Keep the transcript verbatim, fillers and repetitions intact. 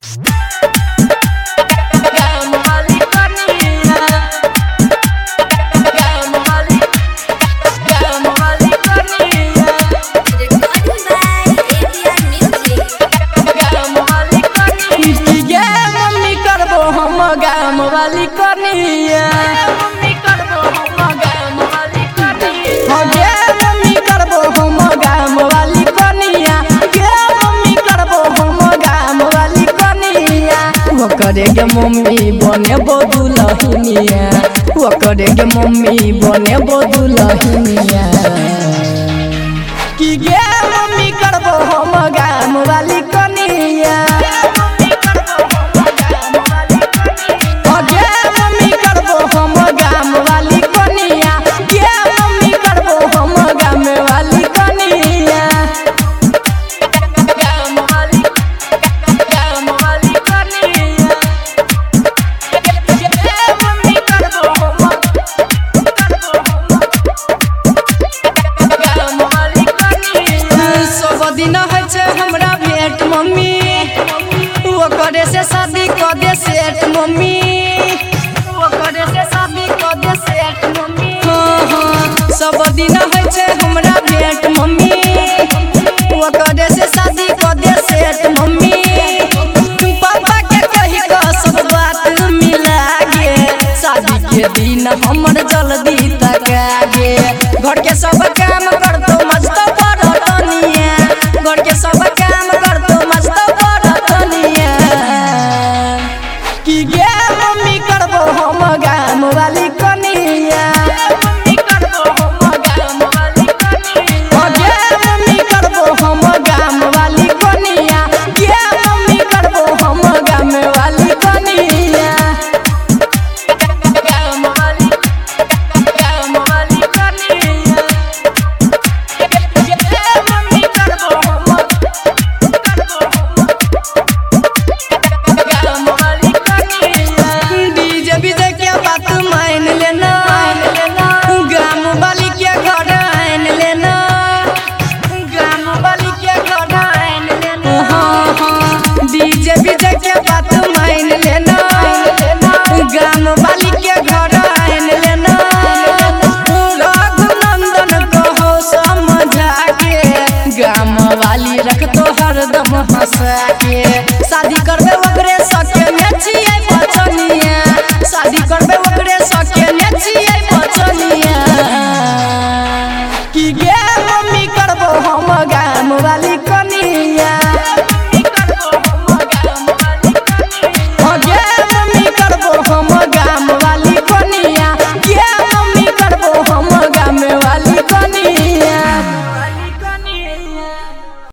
गाम वाली कनिया मम्मी करबो हम गाम वाली कनिया हो गे मम्मी करबो हम गाम वाली कनिया गे मम्मी करबो हम गाम वाली कनिया वो करेगे मम्मी बने दुल्हनिया वो करेगे मम्मी बने दुल्हनिया कि गे मम्मी करबो हम गाम वाली कनिया करे से शादी कर दे सेठ मम्मी वो करे से शादी कर दे सेठ मम्मी हाँ हाँ सब दिन है छे हमरा भेंट मम्मी वो करे से शादी कर दे सेठ मम्मी पापा के कही का सब बात मिला गे शादी के दिन हमर जल्दी तक आगे घर के सब काम कर दो मस्त पर तनिया घर के सब काम कर दो मस्त गाम वाली कनिया मम्मी करबो हम गाम वाली कनिया गे मम्मी करबो हम गाम वाली कनिया गे मम्मी करबो हम गाम वाली कनिया गाम वाली गाम वाली कनिया गे मम्मी करबो हम गाम वाली कनिया डीजे बीजे मान लेना गाम वाली के घर आन लेना गाम वाली के घर आन लेना हाँ हाँ डीजे बीजे के बात मान लेना गाम वाली के घर आन लेना रघुनंदन कहो समझा के गाम वाली रख तो हरदम हंसा के शादी करबे ओकरे सके में छिए